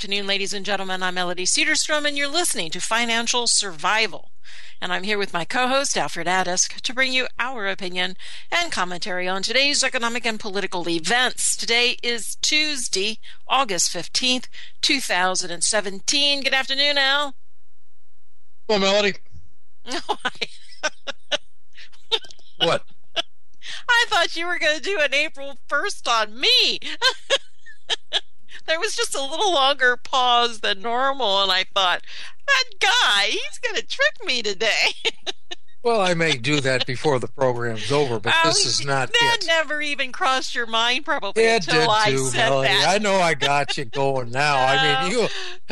afternoon, ladies and gentlemen. I'm Melody Cedarstrom, and you're listening to Financial Survival. And I'm here with my co-host, Alfred Adisk, to bring you our opinion and commentary on today's economic and political events. Today is Tuesday, August 15th, 2017. Good afternoon, Al. Hello, Melody. What? I thought you were going to do an April 1st on me. There was just a little longer pause than normal, and I thought, that guy, he's going to trick me today. Well, I may do that before the program's over, but this is not that it. Never even crossed your mind, probably, It until I did too, said Melody. that. I know I got you going now. I mean, you...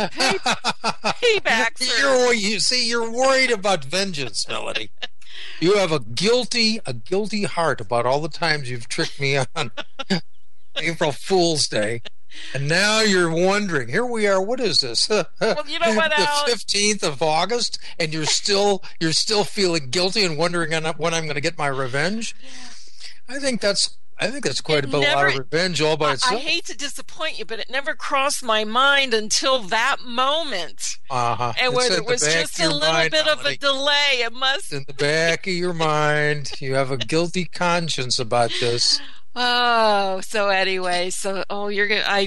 Payback, sir. You're worried about vengeance, Melody. You have a guilty heart about all the times you've tricked me on April Fool's Day. And now you're wondering, here we are, what is this? Well, you know what, the 15th of August, and you're still feeling guilty and wondering when I'm going to get my revenge? I think that's quite a lot of revenge all by itself. I hate to disappoint you, but it never crossed my mind until that moment. Uh-huh. And when it was just a little bit of a delay, it must... In the back of your mind, you have a guilty conscience about this. Oh, so anyway, you're gonna.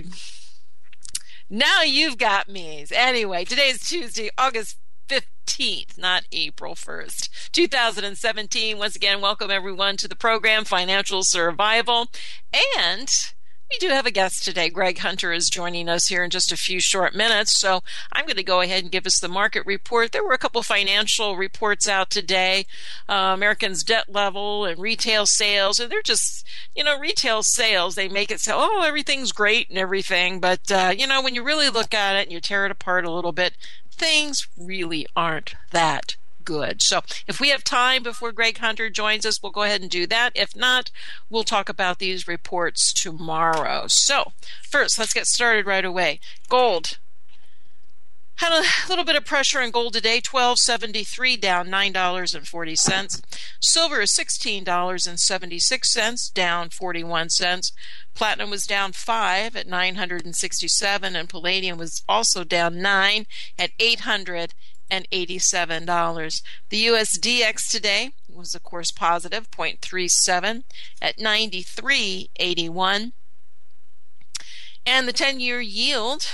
Now you've got me. Anyway, today is Tuesday, August 15th, not April 1st, 2017. Once again, welcome everyone to the program, Financial Survival. And we do have a guest today. Greg Hunter is joining us here in just a few short minutes. So I'm going to go ahead and give us the market report. There were a couple financial reports out today. Americans' debt level and retail sales. And they're just, retail sales, they make it sound, everything's great and everything. But, when you really look at it and you tear it apart a little bit, things really aren't that good. So if we have time before Greg Hunter joins us, we'll go ahead and do that. If not, we'll talk about these reports tomorrow. So first, let's get started right away. Gold. Had a little bit of pressure on gold today, $12.73, down $9.40. Silver is $16.76, down 41 cents. Platinum was down 5 at $967, and palladium was also down 9 at $887. The USDX today was, of course, positive, 0.37 at 93.81. And the 10-year yield,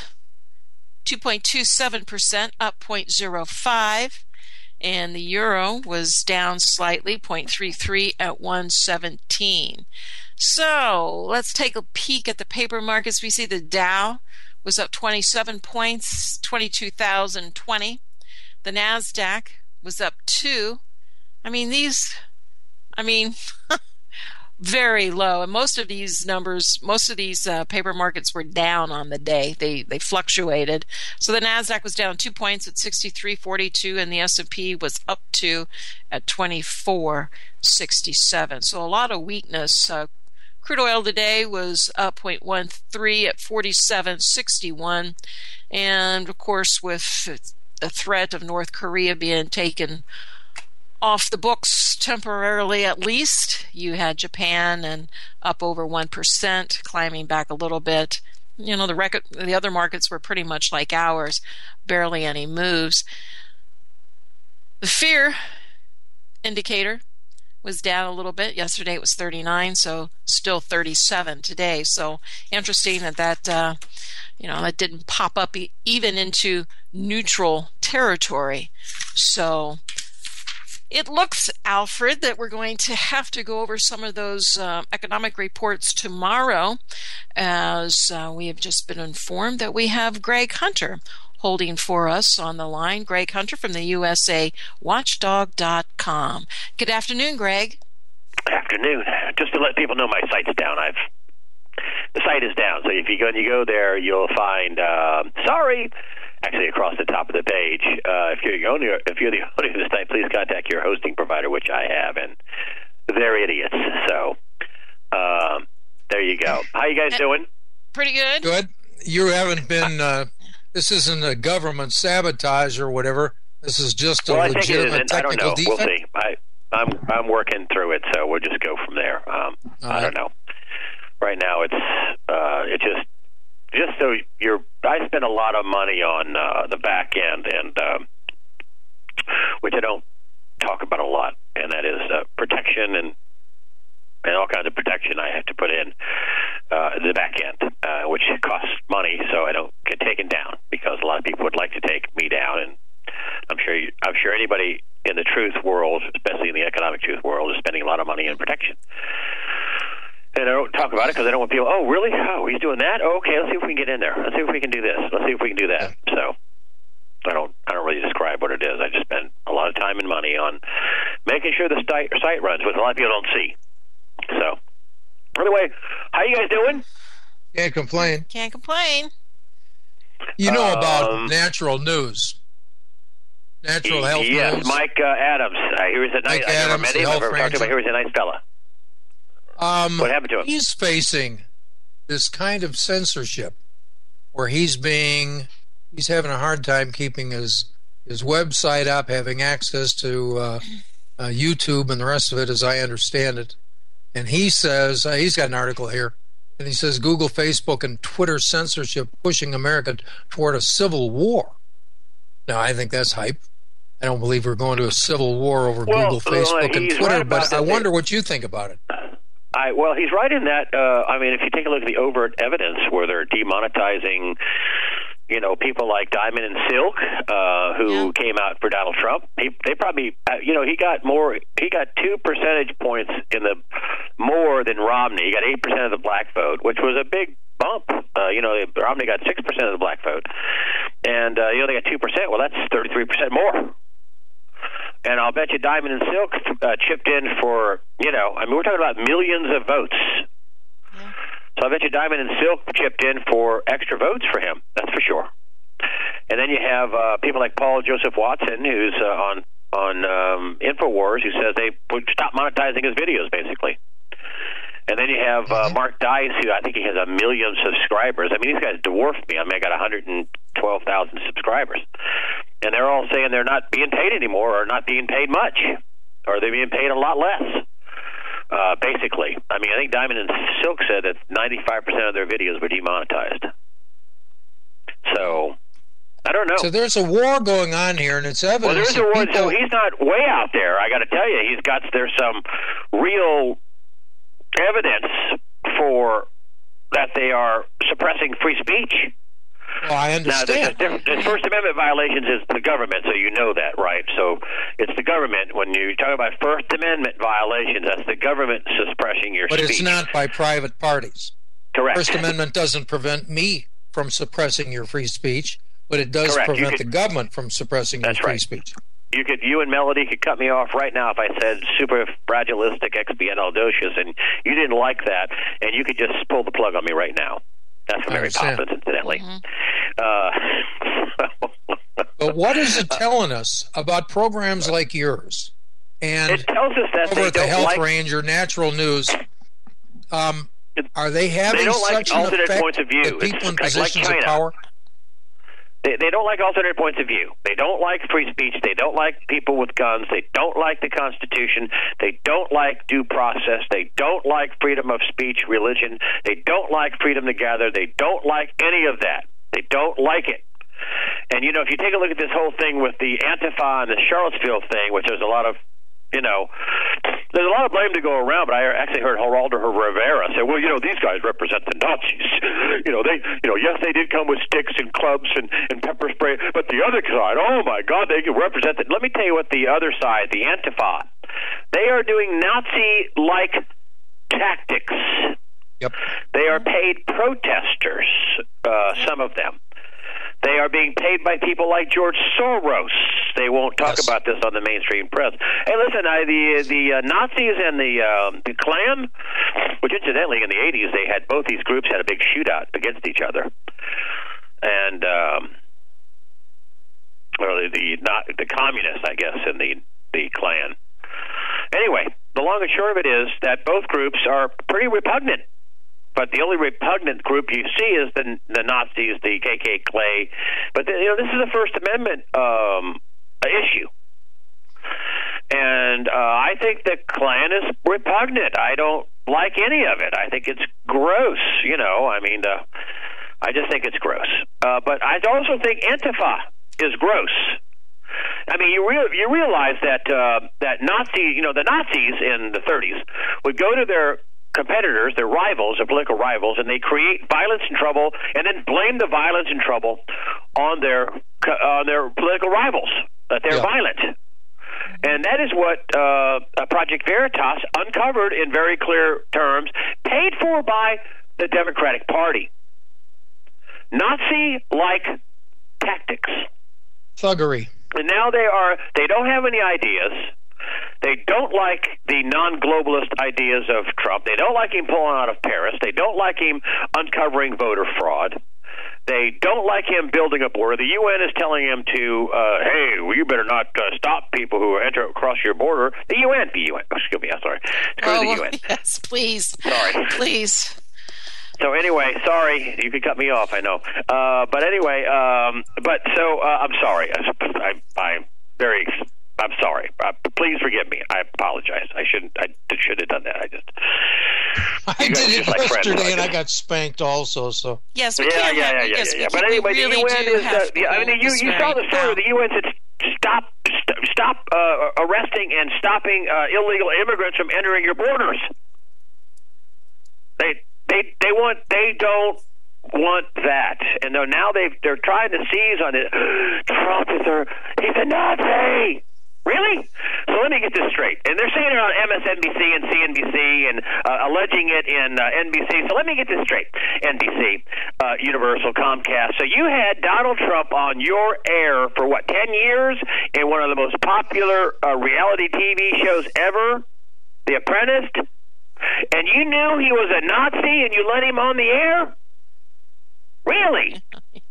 2.27%, up 0.05. And the euro was down slightly, 0.33 at 117. So let's take a peek at the paper markets. We see the Dow was up 27 points, 22,020. The NASDAQ was up 2. Very low. And most of these paper markets were down on the day. They fluctuated. So the NASDAQ was down 2 points at 63.42, and the S&P was up 2 at 24.67. So a lot of weakness. Crude oil today was up 0.13 at 47.61. And of course, with the threat of North Korea being taken off the books temporarily, at least, you had Japan and up over 1%, climbing back a little bit. The other markets were pretty much like ours, barely any moves. The fear indicator was down a little bit. Yesterday it was 39, so still 37 today. So interesting that that didn't pop up even into neutral territory. So it looks, Alfred, that we're going to have to go over some of those economic reports tomorrow, as we have just been informed that we have Greg Hunter holding for us on the line. Greg Hunter from the USAWatchdog.com. Good afternoon, Greg. Afternoon. Just to let people know, my site's down. The site is down, so if you go there, you'll find actually across the top of the page. If you're the owner of the site, please contact your hosting provider, which I have, and they're idiots. So there you go. How you guys doing? Pretty good. Good. You haven't been. This isn't a government sabotage or whatever. This is just a legitimate technical defect. We'll see. I'm working through it, so we'll just go from there. I don't know. Right now, it's just just so I spend a lot of money on the back end, and which I don't talk about a lot, and that is protection and all kinds of protection I have to put in the back end, which costs money, so I don't get taken down, because a lot of people would like to take me down, and I'm sure anybody in the truth world, especially in the economic truth world, is spending a lot of money on protection. And I don't talk about it because I don't want people, oh, really? Oh, he's doing that? Oh, okay, let's see if we can get in there. Let's see if we can do this. Let's see if we can do that. So I don't really describe what it is. I just spend a lot of time and money on making sure the site runs, which a lot of people don't see. So anyway, how you guys doing? Can't complain. Can't complain. You know about natural news. Natural health news. Yes, Mike Adams. He was a nice. I never met him. I've never talked to him. He was a nice fella. What happened to him? He's facing this kind of censorship where he's having a hard time keeping his website up, having access to YouTube and the rest of it, as I understand it. And he says, he's got an article here, and he says Google, Facebook, and Twitter censorship pushing America toward a civil war. Now, I think that's hype. I don't believe we're going to a civil war over Google, Facebook, and Twitter, right, but I wonder what you think about it. Well, he's right in that. I mean, if you take a look at the overt evidence where they're demonetizing, people like Diamond and Silk, who came out for Donald Trump, they probably, he got 2 percentage points more than Romney. He got 8% of the black vote, which was a big bump. Romney got 6% of the black vote, and they got 2%. Well, that's 33% more. And I'll bet you Diamond and Silk chipped in for, we're talking about millions of votes. Yeah. So I bet you Diamond and Silk chipped in for extra votes for him. That's for sure. And then you have people like Paul Joseph Watson, who's on InfoWars, who says they would stop monetizing his videos, basically. And then you have Mark Dice, who I think he has 1 million subscribers. I mean, these guys dwarf me. I got 112,000 subscribers. And they're all saying they're not being paid anymore, or not being paid much, or they're being paid a lot less, basically. I mean, I think Diamond and Silk said that 95% of their videos were demonetized. So, I don't know. So there's a war going on here, and it's evidence. Well, there's a war, so he's not way out there. I got to tell you, there's some real evidence for that they are suppressing free speech. Well, I understand. Now, the First Amendment violations is the government, so you know that, right? So it's the government. When you talk about First Amendment violations, that's the government suppressing your speech. But it's not by private parties. Correct. First Amendment doesn't prevent me from suppressing your free speech, but it does prevent the government from suppressing your free speech. You and Melody could cut me off right now if I said super fragilistic expialidocious, and you didn't like that, and you could just pull the plug on me right now. That's from Mary Poppins, incidentally. But what is it telling us about programs like yours? And it tells us that over at the Health Ranger, Natural News, are they having such an effect that people in positions of power? They don't like alternate points of view. They don't like free speech. They don't like people with guns. They don't like the Constitution. They don't like due process. They don't like freedom of speech, religion. They don't like freedom to gather. They don't like any of that. They don't like it. And, if you take a look at this whole thing with the Antifa and the Charlottesville thing, which there's a lot of there's a lot of blame to go around, but I actually heard Geraldo Rivera say, well, these guys represent the Nazis. Yes, they did come with sticks and clubs and pepper spray, but the other side, oh my God, they can represent it. Let me tell you what the other side, the Antifa, they are doing Nazi-like tactics. Yep. They are paid protesters, some of them. They are being paid by people like George Soros. They won't talk about this on the mainstream press. Hey, listen, the Nazis and the Klan, which incidentally in the 80s both these groups had a big shootout against each other, and the communists, I guess, and the Klan. Anyway, the long and short of it is that both groups are pretty repugnant. But the only repugnant group you see is the Nazis, the KKK. But this is a First Amendment issue, and I think the Klan is repugnant. I don't like any of it. I think it's gross. I just think it's gross. But I also think Antifa is gross. I mean, you realize that that the Nazis in the 30s would go to their competitors, their rivals, their political rivals, and they create violence and trouble, and then blame the violence and trouble on their political rivals, that they're violent. And that is what Project Veritas uncovered in very clear terms, paid for by the Democratic Party. Nazi-like tactics. Thuggery. And now they don't have any ideas. They don't like the non-globalist ideas of Trump. They don't like him pulling out of Paris. They don't like him uncovering voter fraud. They don't like him building a border. The UN is telling him to, hey, well, you better not stop people who enter across your border. The UN. Excuse me, I'm sorry. The UN. Yes, please. Sorry. Please. So anyway, sorry, you could cut me off, I know. But anyway, I'm sorry. I'm sorry. Please forgive me. I apologize. I should have done that. I did it yesterday, and I got spanked also. So yes, we can't. Yeah. But anyway, really the UN is. You saw the story. The UN said stop arresting and stopping illegal immigrants from entering your borders. They don't want that, and now they're trying to seize on it. Trump he's a Nazi. Really? So let me get this straight. And they're saying it on MSNBC and CNBC and alleging it in NBC. So let me get this straight. NBC, Universal, Comcast. So you had Donald Trump on your air for 10 years in one of the most popular reality TV shows ever, The Apprentice, and you knew he was a Nazi and you let him on the air? Really?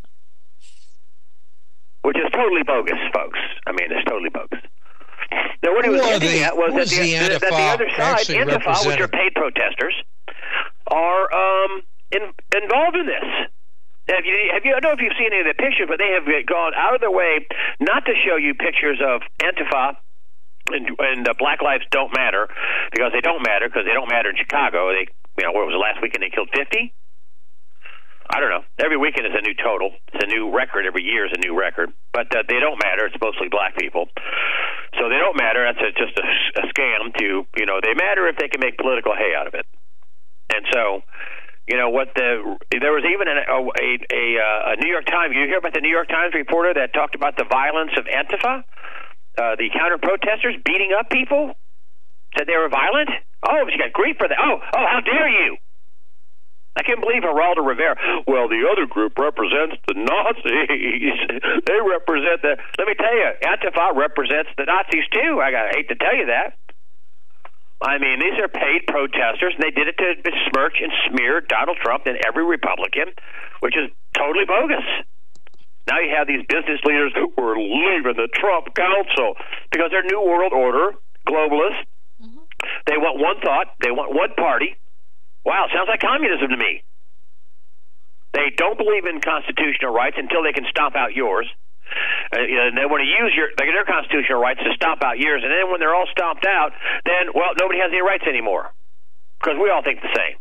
Which is totally bogus, folks. I mean, it's totally bogus. Now, what he was getting at was that the other side, Antifa, which are paid protesters, are involved in this. I don't know if you've seen any of the pictures, but they have gone out of their way not to show you pictures of Antifa and Black Lives Don't Matter, because they don't matter in Chicago. What was the last weekend they killed 50? I don't know. Every weekend is a new total. It's a new record. Every year is a new record. But they don't matter. It's mostly black people. So they don't matter. That's just a scam to, they matter if they can make political hay out of it. And so, there was even a New York Times. You hear about the New York Times reporter that talked about the violence of Antifa? The counter-protesters beating up people? Said they were violent? Oh, she got grief for that. Oh, how dare you? I can't believe Geraldo Rivera. Well, the other group represents the Nazis. They represent the... Let me tell you, Antifa represents the Nazis, too. I hate to tell you that. I mean, these are paid protesters, and they did it to besmirch and smear Donald Trump and every Republican, which is totally bogus. Now you have these business leaders who are leaving the Trump Council because they're New World Order, globalists. Mm-hmm. They want one thought. They want one party. Wow, sounds like communism to me. They don't believe in constitutional rights until they can stomp out yours. And they want to use their constitutional rights to stomp out yours. And then when they're all stomped out, then, nobody has any rights anymore because we all think the same.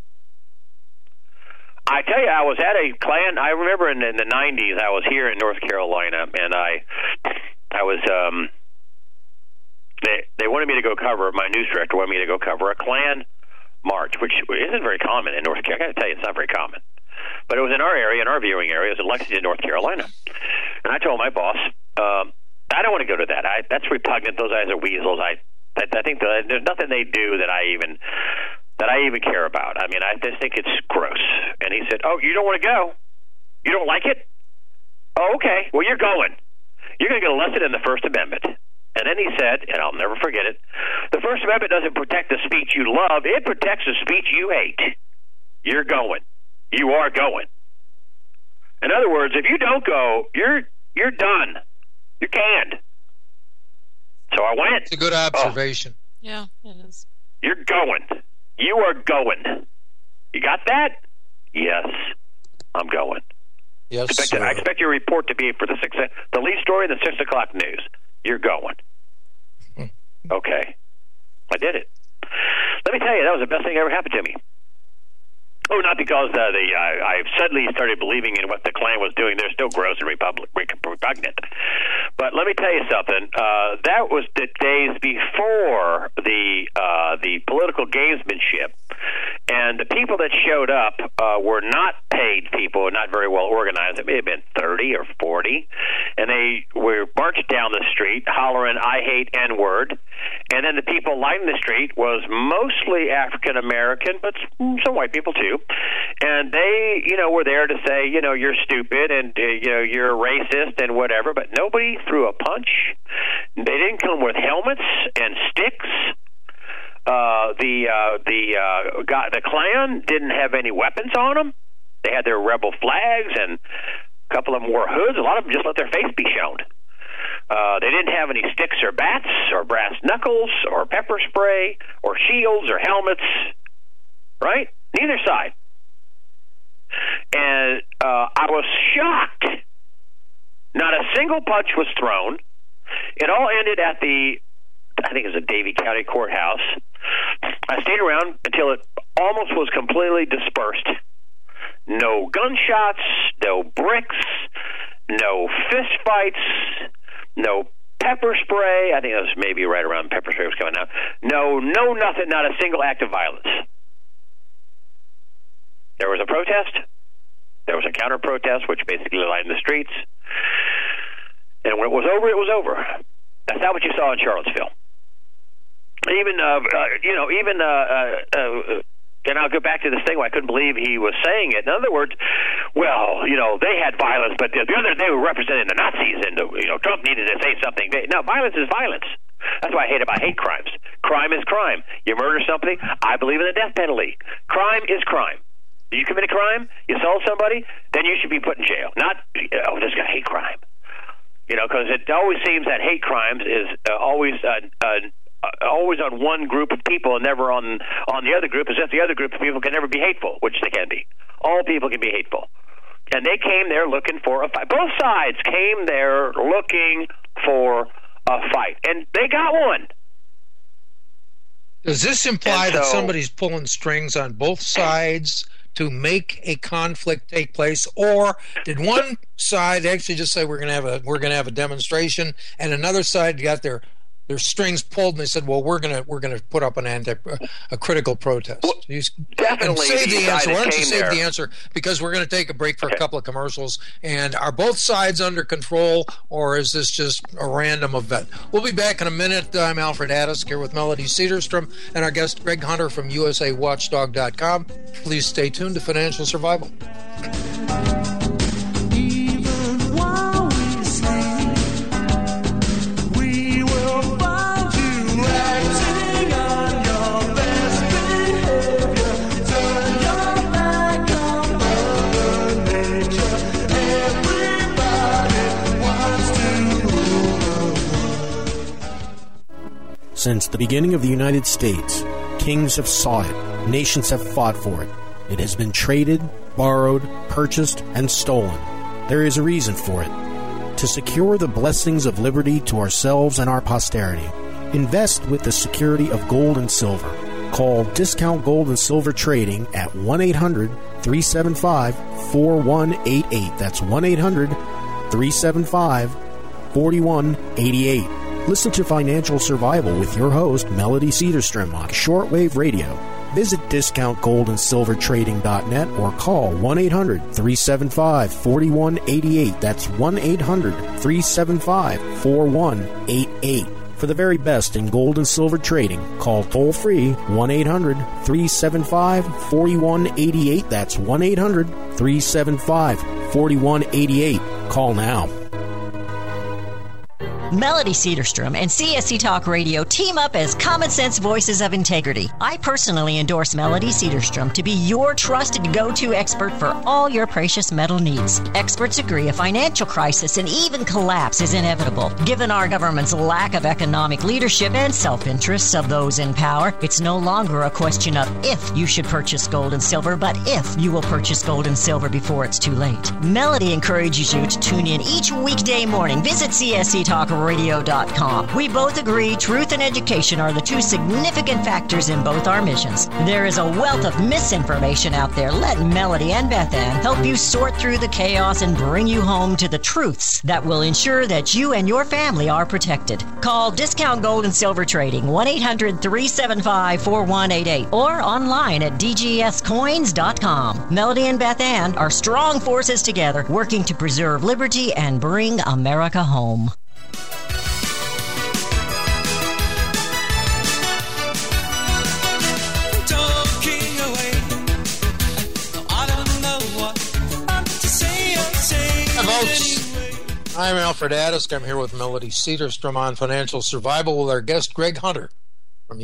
I tell you, I was at a Klan. I remember in the 90s, I was here in North Carolina, and I was they wanted me to go cover, my news director wanted me to go cover a Klan march, which isn't very common in North Carolina. I got to tell you, it's not very common. But it was in our area, in our viewing area. It was in Lexington, North Carolina. And I told my boss, I don't want to go to that. That's repugnant. Those guys are weasels. I think there's nothing they do that I even care about. I mean, I just think it's gross. And he said, oh, you don't want to go? You don't like it? Oh, okay. Well, you're going. You're going to get arrested in the First Amendment. And then he said, and I'll never forget it, the First Amendment doesn't protect the speech you love. It protects the speech you hate. You're going. You are going. In other words, if you don't go, you're done. You're canned. So I went. It's a good observation. Yeah, it is. You're going. You are going. You got that? Yes, I'm going. Yes, I expect your report to be for the lead story in the 6 o'clock news. You're going. Okay. I did it. Let me tell you, that was the best thing that ever happened to me. Oh, not because I suddenly started believing in what the Klan was doing. They're still gross and repugnant. But let me tell you something. That was the days before the political gamesmanship, and the people that showed up were not paid people, not very well organized. It may have been 30 or 40, and they were marched down the street hollering, "I hate N-word," and then the people lining the street was mostly African American, but some white people too, and they, were there to say, you're stupid and you're racist and whatever, but nobody threw a punch. They didn't come with helmets and sticks. The Klan didn't have any weapons on them. They had their rebel flags, and a couple of them wore hoods. A lot of them just let their face be shown. They didn't have any sticks or bats or brass knuckles or pepper spray or shields or helmets, right? Neither side. And I was shocked. Not a single punch was thrown. It all ended at I think it was the Davie County Courthouse. I stayed around until it almost was completely dispersed. No gunshots, no bricks, no fist fights, no pepper spray. I think it was maybe right around pepper spray was coming out. No, nothing, not a single act of violence. There was a protest. There was a counter-protest, which basically lined the streets. And when it was over, it was over. That's not what you saw in Charlottesville. And I'll go back to this thing where I couldn't believe he was saying it. In other words, they had violence, but they were representing the Nazis, and Trump needed to say something. No, violence is violence. That's what I hate about hate crimes. Crime is crime. You murder somebody, I believe in the death penalty. Crime is crime. You commit a crime, you sold somebody, then you should be put in jail. Not, this guy hate crime. Because it always seems that hate crimes is always on one group of people and never on the other group, as if the other group of people can never be hateful, which they can be. All people can be hateful. And they came there looking for a fight. Both sides came there looking for a fight, and they got one. Does this imply that somebody's pulling strings on both sides to make a conflict take place, or did one side actually just say we're going to have a demonstration, and another side got their strings pulled and they said, well, we're going to put up a critical protest? Well, definitely. Save the answer. Why don't you save the answer, because we're going to take a break for a couple of commercials. And are both sides under control, or is this just a random event? We'll be back in a minute. I'm Alfred Haddosk here with Melody Cedarstrom and our guest Greg Hunter from USAWatchdog.com. Please stay tuned to Financial Survival. Since the beginning of the United States, kings have sought it, nations have fought for it. It has been traded, borrowed, purchased, and stolen. There is a reason for it. To secure the blessings of liberty to ourselves and our posterity, invest with the security of gold and silver. Call Discount Gold and Silver Trading at 1-800-375-4188. That's 1-800-375-4188. Listen to Financial Survival with your host, Melody Cedarstrom, on shortwave radio. Visit discountgoldandsilvertrading.net or call 1-800-375-4188. That's 1-800-375-4188. For the very best in gold and silver trading, call toll-free 1-800-375-4188. That's 1-800-375-4188. Call now. Melody Cedarstrom and CSC Talk Radio team up as common sense voices of integrity. I personally endorse Melody Cedarstrom to be your trusted go-to expert for all your precious metal needs. Experts agree a financial crisis and even collapse is inevitable. Given our government's lack of economic leadership and self-interests of those in power, it's no longer a question of if you should purchase gold and silver, but if you will purchase gold and silver before it's too late. Melody encourages you to tune in each weekday morning. Visit CSC Talk CSCTalkRadio.com. We both agree truth and education are the two significant factors in both our missions. There is a wealth of misinformation out there. Let Melody and Beth Ann help you sort through the chaos and bring you home to the truths that will ensure that you and your family are protected. Call Discount Gold and Silver Trading 1-800-375-4188 or online at dgscoins.com. Melody and Beth Ann are strong forces together working to preserve liberty and bring America home. Folks, I'm Alfred Addisk. I'm here with Melody Cedarstrom on Financial Survival with our guest Greg Hunter from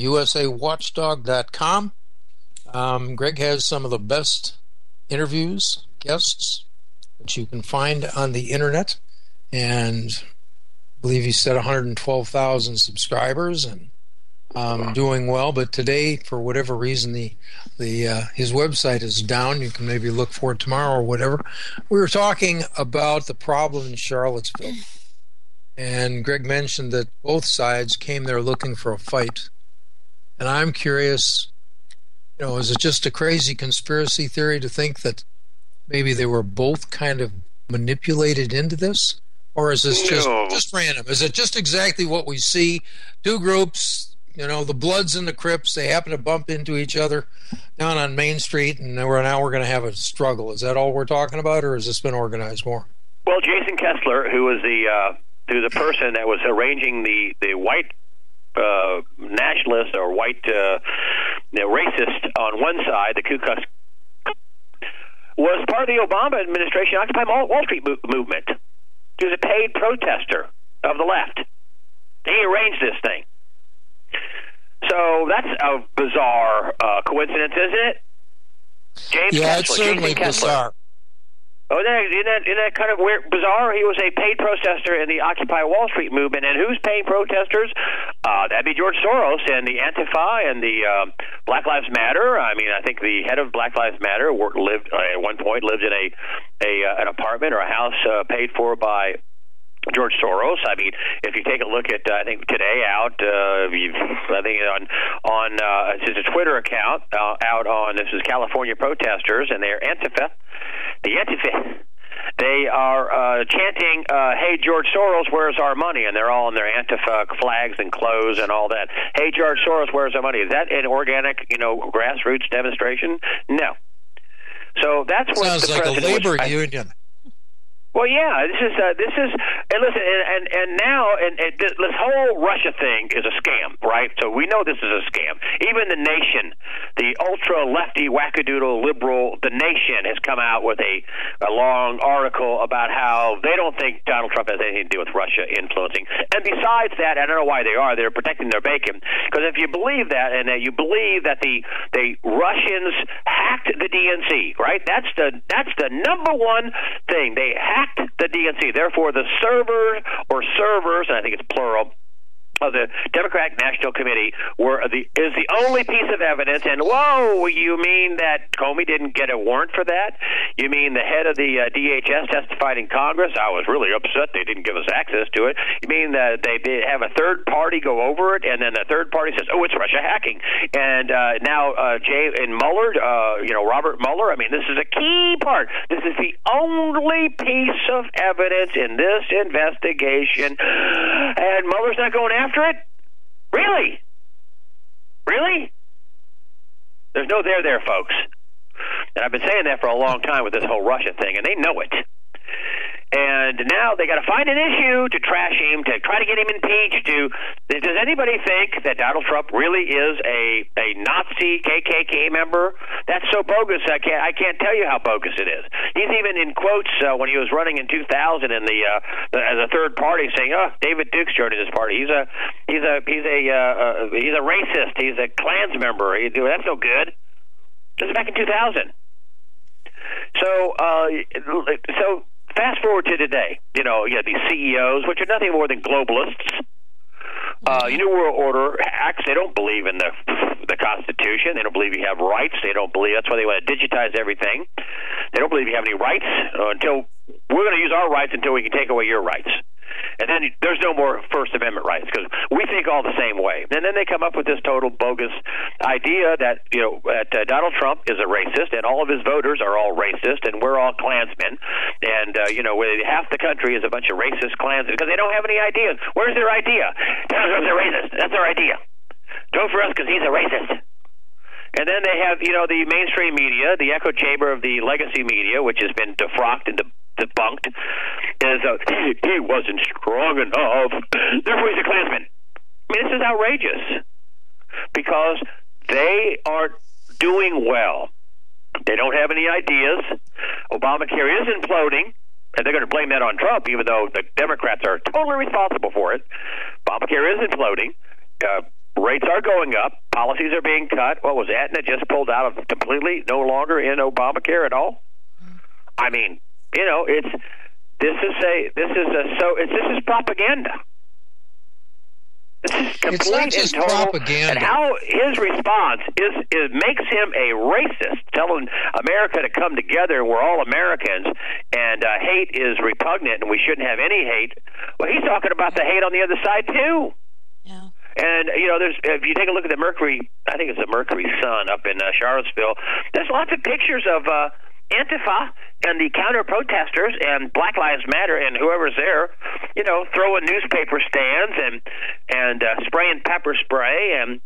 USAWatchdog.com. Greg has some of the best interviews, guests, that you can find on the internet, and I believe he said 112,000 subscribers and doing well. But today, for whatever reason, his website is down. You can maybe look for it tomorrow or whatever. We were talking about the problem in Charlottesville, and Greg mentioned that both sides came there looking for a fight. And I'm curious, is it just a crazy conspiracy theory to think that maybe they were both kind of manipulated into this? Or is this just random? Is it just exactly what we see? Two groups, the Bloods and the Crips, they happen to bump into each other down on Main Street, and now we're going to have a struggle. Is that all we're talking about, or has this been organized more? Well, Jason Kessler, who was the person that was arranging the white nationalist or white racist on one side, the Ku Klux, was part of the Obama administration Occupy Wall Street movement. He was a paid protester of the left. He arranged this thing. So that's a bizarre coincidence, isn't it? James Kessler, it's certainly bizarre. Oh, isn't that kind of weird, bizarre? He was a paid protester in the Occupy Wall Street movement, and who's paying protesters? That'd be George Soros and the Antifa and the Black Lives Matter. I mean, I think the head of Black Lives Matter lived at one point lived in an apartment or a house paid for by George Soros. I mean, if you take a look at, I think today out, I think on it's a Twitter account out on, this is California protesters, and they're Antifa. The Antifa, they are chanting, "Hey George Soros, where's our money?" And they're all in their Antifa flags and clothes and all that. Hey George Soros, where's our money? Is that an organic, grassroots demonstration? No. So that's what sounds the like president a labor was, union. Well, yeah, this is, and listen, and now, this whole Russia thing is a scam, right? So we know this is a scam. Even The Nation, the ultra-lefty, wackadoodle liberal, The Nation has come out with a long article about how they don't think Donald Trump has anything to do with Russia influencing. And besides that, I don't know why they're protecting their bacon. Because if you believe that, and you believe that the Russians hacked the DNC, right? That's the number one thing. They hacked the DNC. Therefore, the servers, and I think it's plural, of the Democratic National Committee is the only piece of evidence. And whoa, you mean that Comey didn't get a warrant for that? You mean the head of the DHS testified in Congress? I was really upset they didn't give us access to it. You mean that they have a third party go over it, and then the third party says, "Oh, it's Russia hacking." And now Mueller, Robert Mueller. I mean, this is a key part. This is the only piece of evidence in this investigation, and Mueller's not going after it? Really? There's no there, folks. And I've been saying that for a long time with this whole Russia thing, and they know it. And now they got to find an issue to trash him, to try to get him impeached. Does anybody think that Donald Trump really is a Nazi KKK member? That's so bogus. I can't tell you how bogus it is. He's even in quotes when he was running in 2000 in as a third party, saying, "Oh, David Duke's joining this party. He's a racist. He's a Klans member. That's no good." This is back in 2000. So fast forward to today, you have these CEOs, which are nothing more than globalists. New World Order acts. They don't believe in the Constitution. They don't believe you have rights. They don't believe. That's why they want to digitize everything. They don't believe you have any rights until we're going to use our rights until we can take away your rights. And then there's no more First Amendment rights because we think all the same way. And then they come up with this total bogus idea that, Donald Trump is a racist and all of his voters are all racist and we're all Klansmen. And, half the country is a bunch of racist Klansmen because they don't have any ideas. Where's their idea? Donald Trump's a racist. That's their idea. Vote for us because he's a racist. And then they have, the mainstream media, the echo chamber of the legacy media, which has been defrocked and debunked, is he wasn't strong enough. Therefore, he's a Klansman. I mean, this is outrageous because they are doing well. They don't have any ideas. Obamacare is imploding, and they're going to blame that on Trump, even though the Democrats are totally responsible for it. Obamacare is imploding. Rates are going up. Policies are being cut. What was Aetna just pulled out of completely, no longer in Obamacare at all? I mean, this is propaganda. This is complete it's not just and total, propaganda. and how his response is makes him a racist, telling America to come together. We're all Americans, and hate is repugnant, and we shouldn't have any hate. Well, he's talking about the hate on the other side too. Yeah. And, if you take a look at the Mercury, I think it's the Mercury Sun up in Charlottesville, there's lots of pictures of Antifa and the counter-protesters and Black Lives Matter and whoever's there, throwing newspaper stands and spraying pepper spray and,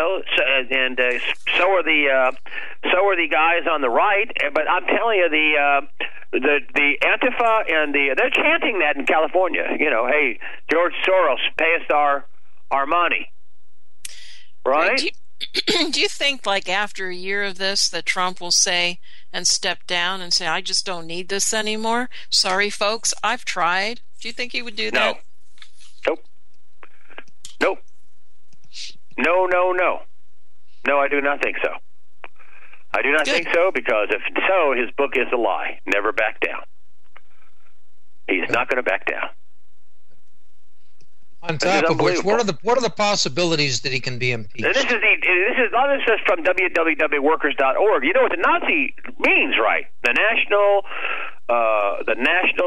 so are the guys on the right. But I'm telling you, the Antifa and they're chanting that in California. Hey, George Soros, pay us our money, right? Do you think, like, after a year of this, that Trump will say and step down and say, I just don't need this anymore? Sorry, folks, I've tried. Do you think he would do that? Nope. No, I do not think so. I do not think so, because if so, his book is a lie. Never back down. He's not going to back down. On top of which, what are the possibilities that he can be impeached? This is from www.workers.org. You know what the Nazi means, right? The National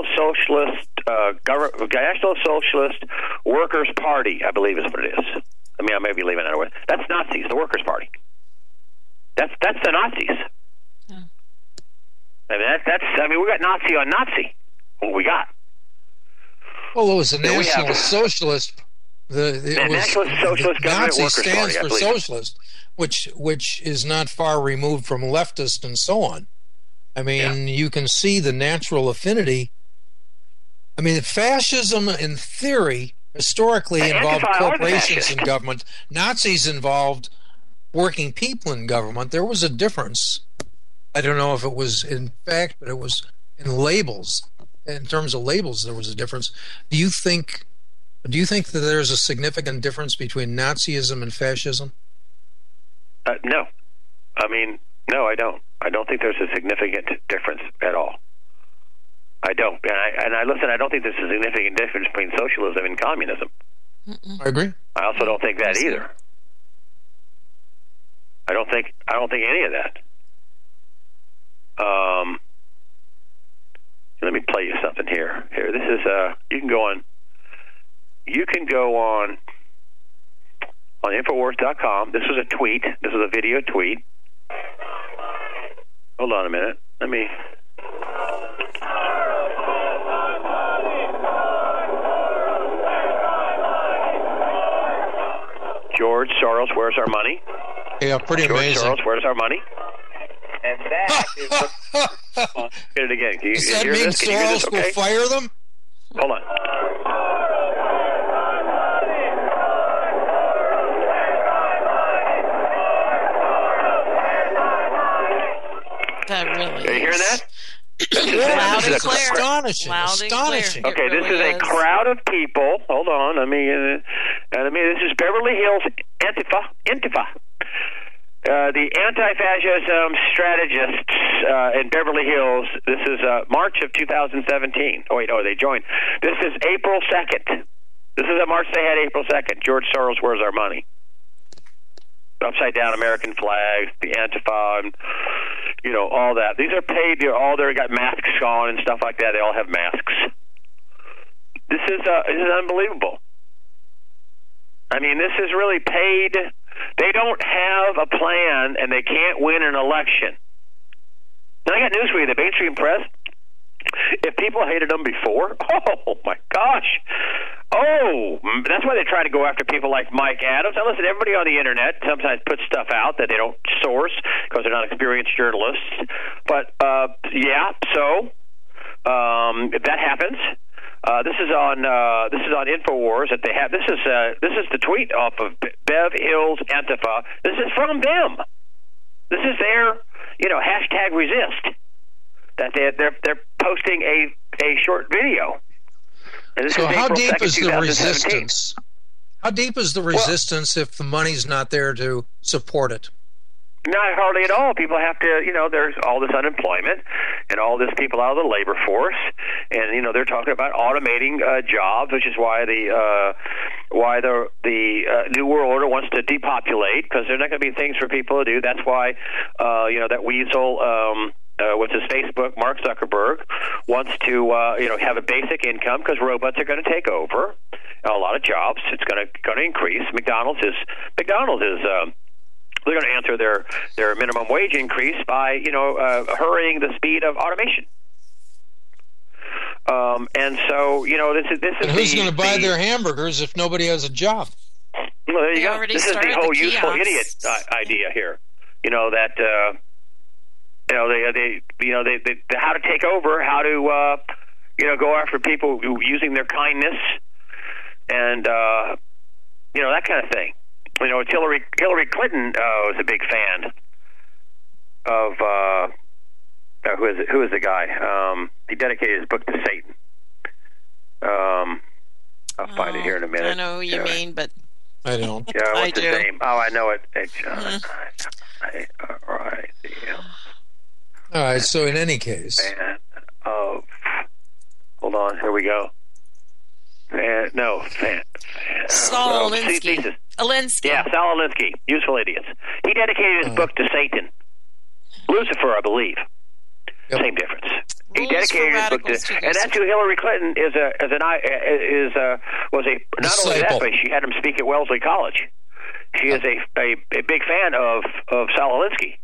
Socialist Workers Party, I believe is what it is. I mean, I may be leaving that away. That's Nazis, the Workers Party. That's the Nazis. Yeah. I mean, we got Nazi on Nazi. What we got? Well, it was the National Socialist. National Socialist Government Nazi Workers stands Party, for socialist, which is not far removed from leftist and so on. I mean, you can see the natural affinity. I mean, fascism in theory historically involved corporations in government. Nazis involved working people in government. There was a difference. I don't know if it was in fact, but it was in labels. In terms of labels, there was a difference. Do you think that there's a significant difference between Nazism and fascism? No. I mean, no, I don't. I don't think there's a significant difference at all. I don't. And I listen, I don't think there's a significant difference between socialism and communism. I agree. I also don't think that either. I don't think any of that. Let me play you something here. Here, this is you can go on Infowars.com. This was a tweet. This was a video tweet. Hold on a minute. Let me. George Soros, where's our money? Yeah, pretty amazing. George Soros, where's our money? And that is get it again. Can you Does that hear mean this? Can you hear this? Soros Okay. will fire them? Hold on. That really Are you hearing that? Loud and clear. Astonishing. Loud and Astonishing. clear. Okay, It this really is a crowd of people. Hold on. This is Beverly Hills Antifa. The anti-fascism strategists in Beverly Hills. This is March of 2017. Oh, wait, they joined. This is April 2nd. This is a march they had April 2nd. George Soros, where's our money? Upside down American flags, the Antifa, and, all that. These are paid. They got masks on and stuff like that. They all have masks. This is unbelievable. I mean, this is really paid. They don't have a plan, and they can't win an election. Now, I got news for you. The mainstream press, if people hated them before, oh, my gosh. Oh, that's why they try to go after people like Mike Adams. Now, listen, everybody on the Internet sometimes puts stuff out that they don't source because they're not experienced journalists. But, so if that happens, this is on InfoWars that they have. This is the tweet off of Bev Hills Antifa. This is from them. This is their, hashtag resist. That they're posting a short video. And this so is how April deep 2nd, is the 2017. resistance? How deep is the resistance if the money's not there to support it? Not hardly at all. People have to, there's all this unemployment and all this people out of the labor force, and they're talking about automating jobs, which is why the New World Order wants to depopulate, because there's not going to be things for people to do. That's why that weasel. What's his Facebook, Mark Zuckerberg, wants to have a basic income because robots are going to take over a lot of jobs. It's going to increase. McDonald's is they're going to answer their minimum wage increase by hurrying the speed of automation. And so this is. And who's going to buy their hamburgers if nobody has a job? Well, there you go. Already This is the whole useful kiosks. idiot idea here. They how to take over, how to go after people using their kindness, and that kind of thing. It's Hillary Clinton was a big fan of who is the guy? He dedicated his book to Satan. I'll find it here in a minute. I know who you mean, but I don't. Yeah, I what's his do. name? Oh, I know it. All right, so in any case. Hold on, here we go. Saul Alinsky. Alinsky. Yeah, Saul Alinsky, Useful Idiots. He dedicated his book to Satan. Lucifer, I believe. Yep. Same difference. He Rules dedicated for his book to, radicals to and that's who Hillary Clinton was not only that, but she had him speak at Wellesley College. She is a big fan of Saul Alinsky.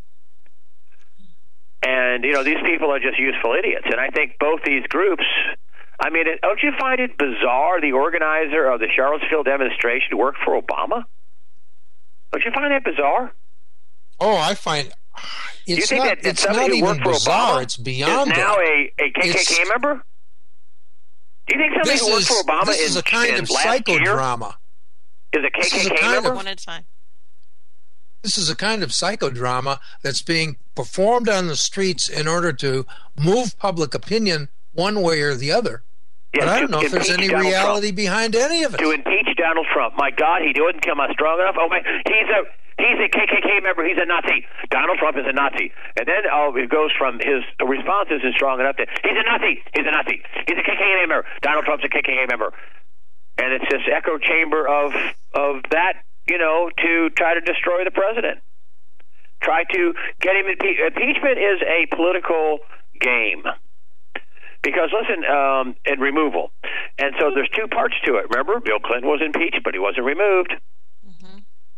And, these people are just useful idiots. And I think both these groups, don't you find it bizarre the organizer of the Charlottesville demonstration worked for Obama? Don't you find that bizarre? Oh, I find it's not even bizarre. It's beyond is now that. a KKK member? Do you think somebody who worked for Obama this is a kind of psychodrama. Is a KKK member? One at a time. This is a kind of psychodrama that's being performed on the streets in order to move public opinion one way or the other. Yeah, but I don't know if there's any reality behind any of it. To impeach Donald Trump. My God, he didn't come out strong enough. Oh my, he's a KKK member. He's a Nazi. Donald Trump is a Nazi. And then it goes from his response isn't strong enough to he's a Nazi. He's a Nazi. He's a KKK member. Donald Trump's a KKK member. And it's this echo chamber of that, to try to destroy the president. Try to get him impeached. Impeachment is a political game. Because, listen, and removal. And so there's two parts to it. Remember, Bill Clinton was impeached, but he wasn't removed. Mm-hmm.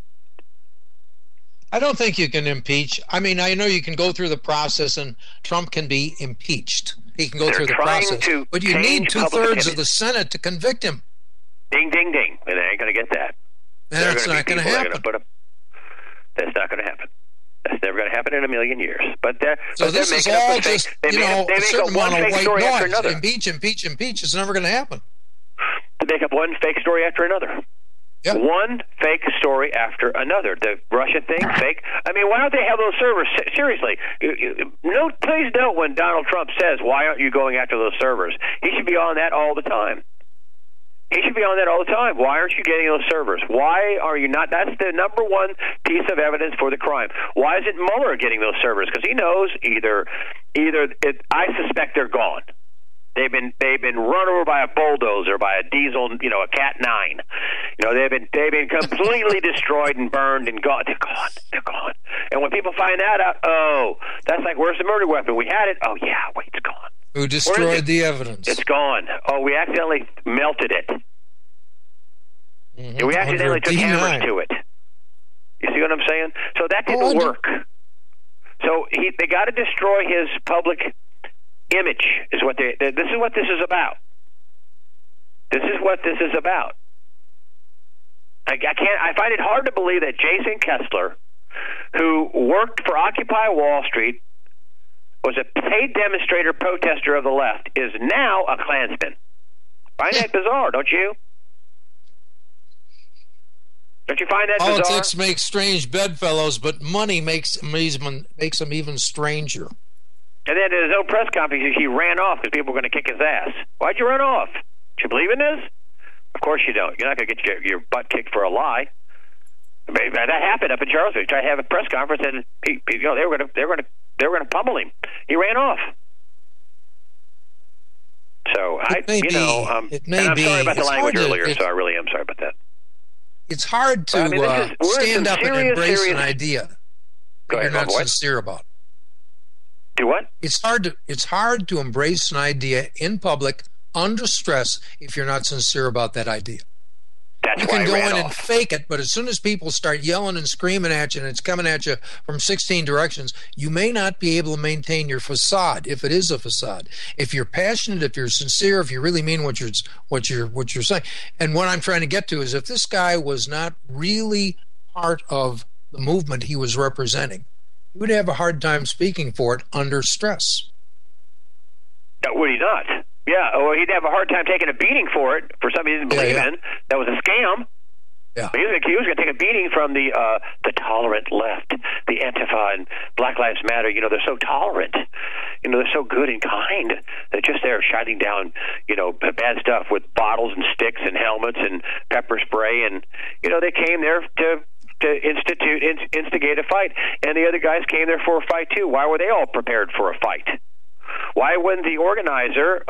I don't think you can impeach. I know you can go through the process and Trump can be impeached. He can go through the process. But you need 2/3 of the Senate to convict him. Ding, ding, ding. They ain't going to get that. That's not going to happen. That's not going to happen. That's never going to happen in a million years. But this is all just, a certain amount of white noise. Impeach. It's never going to happen. To make up one fake story after another. Yep. One fake story after another. The Russia thing, fake. Why don't they have those servers? Seriously. Please note when Donald Trump says, why aren't you going after those servers? He should be on that all the time. He should be on that all the time. Why aren't you getting those servers? Why are you not? That's the number one piece of evidence for the crime. Why isn't Mueller getting those servers? Because he knows I suspect they're gone. They've been run over by a bulldozer, by a diesel, a Cat 9. They've been completely destroyed and burned and gone. They're gone. And when people find that out, that's like, where's the murder weapon? We had it. Oh yeah, wait, it's gone. Who destroyed the evidence? It's gone. Oh, we accidentally melted it. Mm-hmm. We accidentally took hammers to it. You see what I'm saying? So that didn't work. So they got to destroy his public image. This is what this is about. This is what this is about. I find it hard to believe that Jason Kessler, who worked for Occupy Wall Street, was a paid demonstrator, protester of the left, is now a Klansman. Find that bizarre, don't you? Don't you find that bizarre? Politics makes strange bedfellows, but money makes them even stranger. And then at his own press conference, he ran off because people were going to kick his ass. Why'd you run off? Do you believe in this? Of course you don't. You're not going to get your butt kicked for a lie. I mean, that happened up in Charlottesville. He tried to have a press conference, and they were going to pummel him. He ran off. So I'm sorry about the language earlier. So I really am sorry about that. It's hard to stand up and embrace an idea that you're not sincere about. Do what? It's hard to embrace an idea in public under stress if you're not sincere about that idea. You can go in and fake it, but as soon as people start yelling and screaming at you and it's coming at you from 16 directions, you may not be able to maintain your facade, if it is a facade. If you're passionate, if you're sincere, if you really mean what you're saying. And what I'm trying to get to is if this guy was not really part of the movement he was representing, he would have a hard time speaking for it under stress. Would he not? Yeah, or he'd have a hard time taking a beating for it, for something he didn't believe in. That was a scam. Yeah. He was going to take a beating from the tolerant left, the Antifa and Black Lives Matter. They're so tolerant. They're so good and kind. They're just there shouting down, bad stuff with bottles and sticks and helmets and pepper spray. And, they came there to instigate a fight. And the other guys came there for a fight, too. Why were they all prepared for a fight? Why wouldn't the organizer,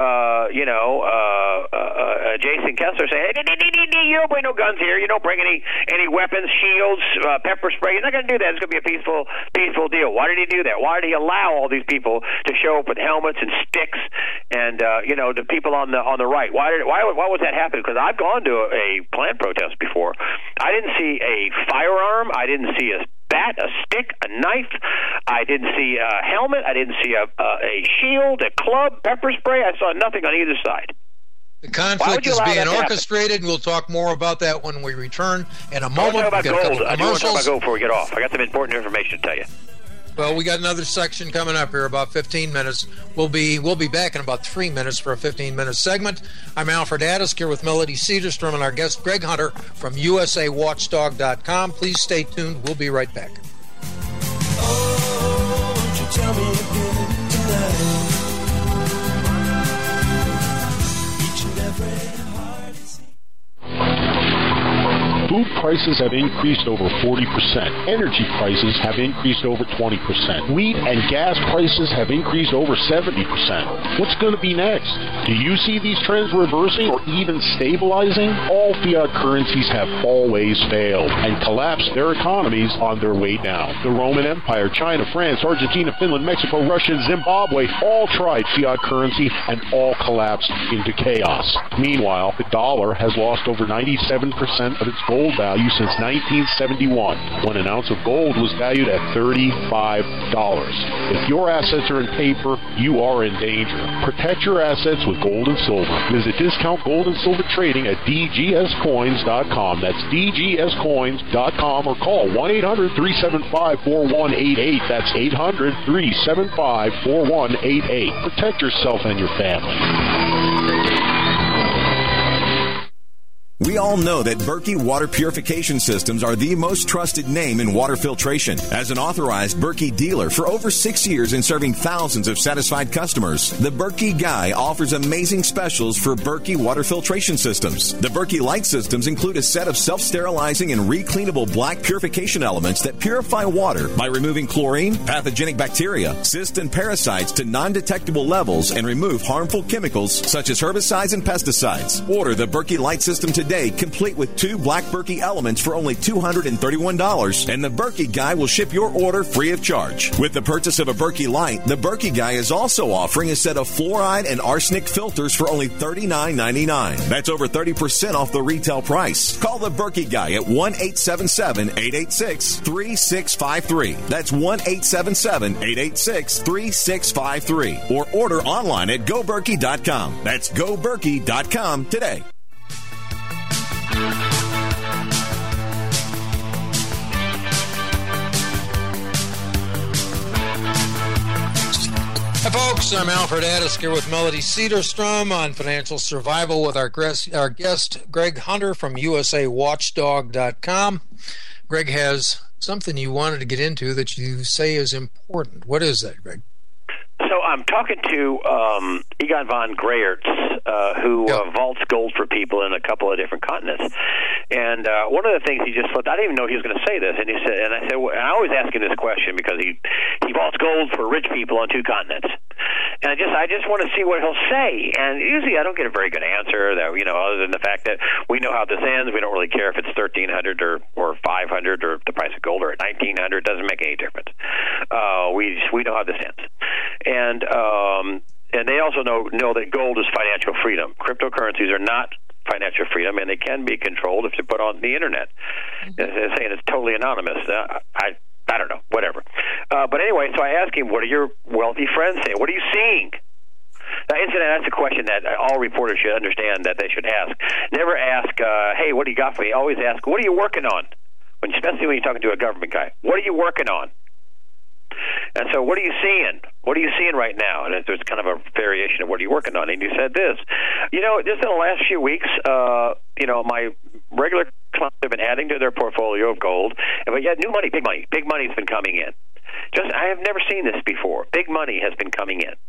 Jason Kessler, say, hey, you don't bring no guns here. You don't bring any weapons, shields, pepper spray. You're not going to do that. It's going to be a peaceful deal. Why did he do that? Why did he allow all these people to show up with helmets and sticks and, the people on the right? Why was that happening? Because I've gone to a Klan protest before. I didn't see a firearm. I didn't see a bat, a stick, a knife. I didn't see a helmet. I didn't see a shield, a club, pepper spray. I saw nothing on either side. The conflict is being orchestrated, and we'll talk more about that when we return in a moment. I want to talk about gold before we get off. I got some important information to tell you. Well, we got another section coming up here, about 15 minutes. We'll be back in about 3 minutes for a 15-minute segment. I'm Alfred Addisk here with Melody Cedarstrom and our guest Greg Hunter from USAWatchdog.com. Please stay tuned. We'll be right back. Oh, won't you tell me again tonight? Each and every heart is... Food prices have increased over 40%. Energy prices have increased over 20%. Wheat and gas prices have increased over 70%. What's going to be next? Do you see these trends reversing or even stabilizing? All fiat currencies have always failed and collapsed their economies on their way down. The Roman Empire, China, France, Argentina, Finland, Mexico, Russia, and Zimbabwe all tried fiat currency and all collapsed into chaos. Meanwhile, the dollar has lost over 97% of its gold value since 1971, when an ounce of gold was valued at $35. If your assets are in paper, you are in danger. Protect your assets with gold and silver. Visit Discount Gold and Silver Trading at dgscoins.com. That's dgscoins.com, or call 1-800-375-4188. That's 800-375-4188. Protect yourself and your family. We all know that Berkey Water Purification Systems are the most trusted name in water filtration. As an authorized Berkey dealer for over 6 years and serving thousands of satisfied customers, the Berkey Guy offers amazing specials for Berkey Water Filtration Systems. The Berkey Light Systems include a set of self-sterilizing and recleanable black purification elements that purify water by removing chlorine, pathogenic bacteria, cysts, and parasites to non-detectable levels and remove harmful chemicals such as herbicides and pesticides. Order the Berkey Light System today day, complete with 2 Black Berkey Elements for only $231, and the Berkey Guy will ship your order free of charge. With the purchase of a Berkey Light, the Berkey Guy is also offering a set of fluoride and arsenic filters for only $39.99. That's over 30% off the retail price. Call the Berkey Guy at 1-877-886-3653. That's 1-877-886-3653. Or order online at GoBerkey.com. That's GoBerkey.com today. Hi, folks. I'm Alfred Addis here with Melody Cedarstrom on Financial Survival with our guest, Greg Hunter from USAWatchdog.com. Greg has something you wanted to get into that you say is important. What is that, Greg? So I'm talking to Egon von Greyerz, who vaults gold for people in a couple of different continents. And one of the things he just flipped, I didn't even know he was going to say this. And he said, and I said, and I always ask him this question because he vaults gold for rich people on 2 continents. And I just want to see what he'll say. And usually I don't get a very good answer, that, you know, other than the fact that we know how this ends. We don't really care if it's $1,300 or $500 or the price of gold or at $1,900. It doesn't make any difference. We know how this ends. And they also know that gold is financial freedom. Cryptocurrencies are not financial freedom, and they can be controlled if they're put on the internet. They're saying it's totally anonymous. I don't know, whatever. But anyway, so I asked him, what are your wealthy friends saying? What are you seeing? Now, incidentally, that's a question that all reporters should understand that they should ask. Never ask, hey, what do you got for me? Always ask, what are you working on? Especially when you're talking to a government guy. What are you working on? And so what are you seeing? What are you seeing right now? And there's kind of a variation of what are you working on? And you said this. You know, just in the last few weeks, you know, my regular clients have been adding to their portfolio of gold. But yet new money, big money. Big money has been coming in. I have never seen this before. Big money has been coming in.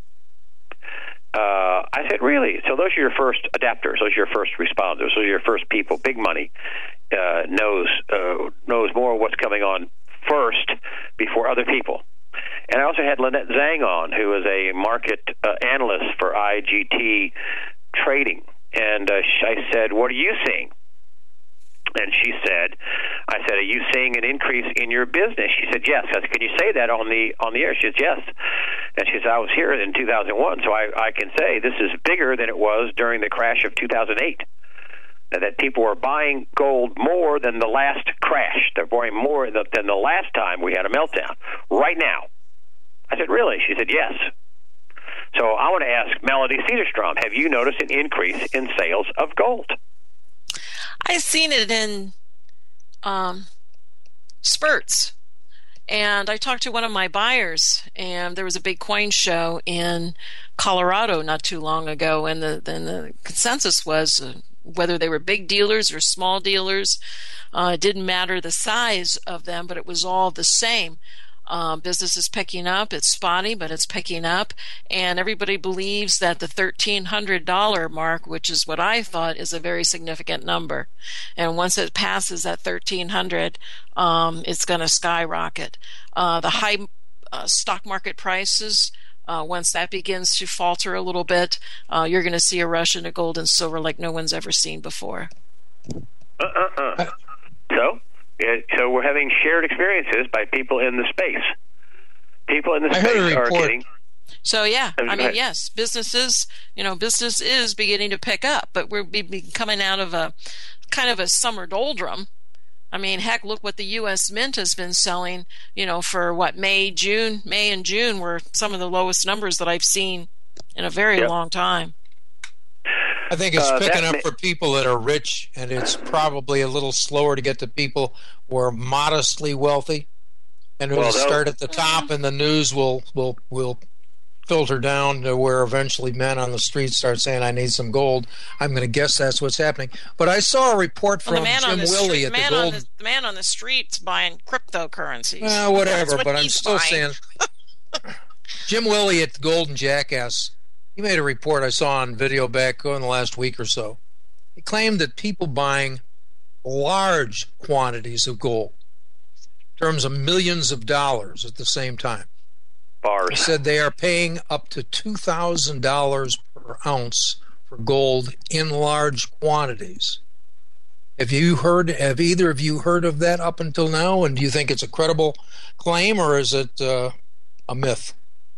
I said, really? So those are your first adapters. Those are your first responders. Those are your first people. Big money knows more of what's coming on first before other people. And I also had Lynette Zhang on, who is a market analyst for IGT Trading. And I said, what are you seeing? And she said, I said, are you seeing an increase in your business? She said, yes. I said, can you say that on the air? She said, yes. And she said, I was here in 2001, so I can say this is bigger than it was during the crash of 2008. That people are buying gold more than the last crash. They're buying more than the last time we had a meltdown. Right now. I said, really? She said, yes. So I want to ask Melody Cedarstrom, have you noticed an increase in sales of gold? I've seen it in spurts. And I talked to one of my buyers, and there was a big coin show in Colorado not too long ago, and the consensus was whether they were big dealers or small dealers, it didn't matter the size of them, but it was all the same. Business is picking up. It's spotty, but it's picking up. And everybody believes that the $1,300 mark, which is what I thought is a very significant number. And once it passes that $1,300, it's going to skyrocket. The high stock market prices, once that begins to falter a little bit, you're going to see a rush into gold and silver like no one's ever seen before. So we're having shared experiences by people in the space. People in the space are getting... So, yeah, I mean, yes, business is beginning to pick up, but we're coming out of a kind of a summer doldrum. I mean, heck, look what the U.S. Mint has been selling, for May and June were some of the lowest numbers that I've seen in a very long time. I think it's picking up for people that are rich, and it's probably a little slower to get to people who are modestly wealthy. And it'll start at the top, and the news will filter down to where eventually men on the street start saying, I need some gold. I'm going to guess that's what's happening. But I saw a report from Jim Willie at the gold... The man on the street's buying cryptocurrencies. Whatever, but I'm still saying... Jim Willie at the Golden Jackass, he made a report I saw on video back in the last week or so. He claimed that people buying large quantities of gold, in terms of millions of dollars at the same time, he said they are paying up to $2,000 per ounce for gold in large quantities. Have either of you heard of that up until now? And do you think it's a credible claim, or is it a myth?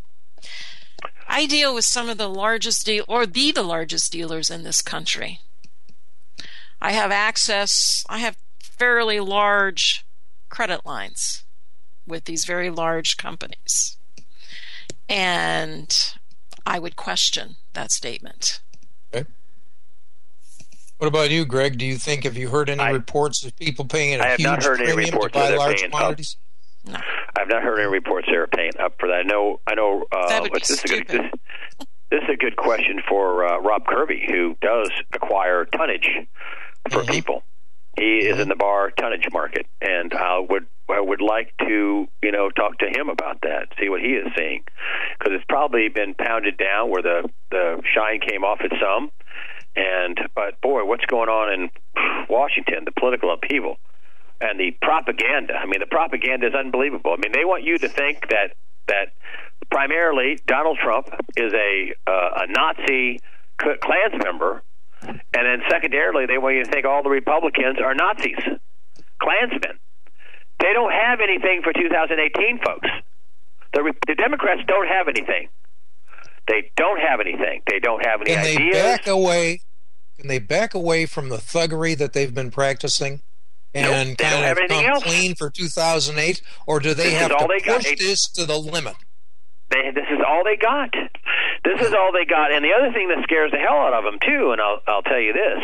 I deal with some of the largest the largest dealers in this country. I have fairly large credit lines with these very large companies. And I would question that statement. Okay. What about you, Greg? Do you think, have you heard any reports of people paying a huge premium to buy large quantities? No. I've not heard any reports they're paying up for that. I know. That would be this stupid. This is a good question for Rob Kirby, who does acquire tonnage for people. He is in the bar tonnage market, and I would like to talk to him about that, see what he is seeing, because it's probably been pounded down where the shine came off it some. But boy, what's going on in Washington? The political upheaval and the propaganda. I mean, the propaganda is unbelievable. I mean, they want you to think that primarily Donald Trump is a Nazi Klan member, and then secondarily they want you to think all the Republicans are Nazis, Klansmen. They don't have anything for 2018, folks. The Democrats don't have anything. They don't have anything. They don't have any ideas. Can they back away from the thuggery that they've been practicing and kind of come clean for 2008, or do they have to push this to the limit? This is all they got. This is all they got. And the other thing that scares the hell out of them too, and I'll tell you this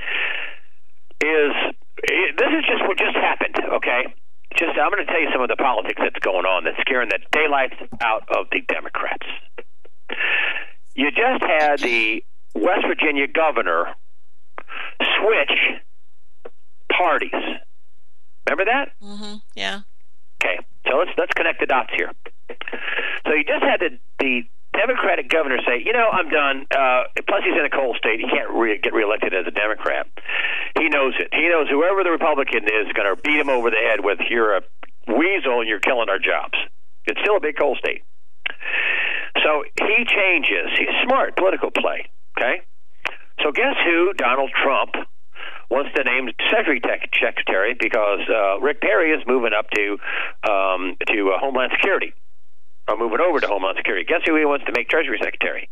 is just what just happened. Okay, I'm going to tell you some of the politics that's going on that's scaring the daylights out of the Democrats. You just had the West Virginia governor switch parties. Remember that? Mm-hmm. Yeah. Okay, so let's connect the dots here. So you just had the Democratic governor say, I'm done. Plus, he's in a coal state. He can't get reelected as a Democrat. He knows it. He knows whoever the Republican is going to beat him over the head with, you're a weasel and you're killing our jobs. It's still a big coal state. So he changes. He's smart, political play. Okay? So guess who Donald Trump wants to name Treasury Secretary, because Rick Perry is moving up to Homeland Security, or moving over to Homeland Security. Guess who he wants to make Treasury Secretary?